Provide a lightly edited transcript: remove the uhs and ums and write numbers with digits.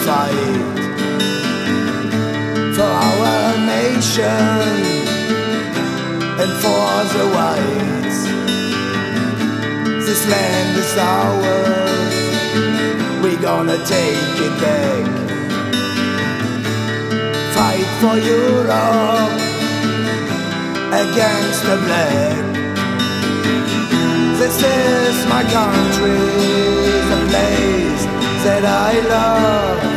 fight for our nation and for the whites. This land is ours, we're gonna take it back. Fight for Europe against the black. This is my country, the place that I love.